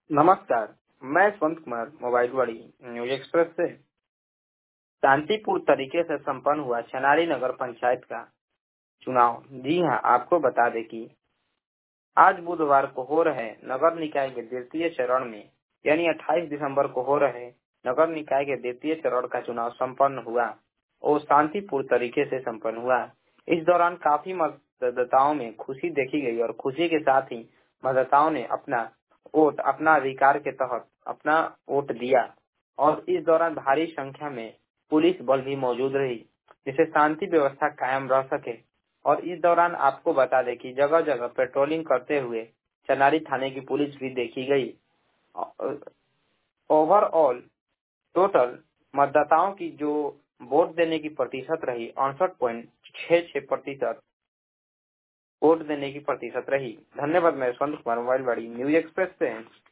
नमस्कार। मैं यशवंत कुमार मोबाइल वाड़ी न्यूज एक्सप्रेस से। शांतिपूर्ण तरीके से संपन्न हुआ चनारी नगर पंचायत का चुनाव। जी हां, आपको बता दें कि आज बुधवार को हो रहे नगर निकाय के द्वितीय चरण में यानी 28 दिसंबर को हो रहे नगर निकाय के द्वितीय चरण का चुनाव संपन्न हुआ और शांतिपूर्ण तरीके से संपन्न हुआ। इस दौरान काफी मतदाताओं में खुशी देखी गई और खुशी के साथ ही मतदाताओं ने अपना अधिकार के तहत अपना वोट दिया और इस दौरान भारी संख्या में पुलिस बल भी मौजूद रही जिससे शांति व्यवस्था कायम रह सके। और इस दौरान आपको बता दें कि जगह जगह पेट्रोलिंग करते हुए चनारी थाने की पुलिस भी देखी गई। ओवरऑल टोटल मतदाताओं की जो वोट देने की प्रतिशत रही 68.66% वोट देने की प्रतिशत रही। धन्यवाद। मैं यशवंत कुमार मोबाइल वाड़ी न्यूज एक्सप्रेस से।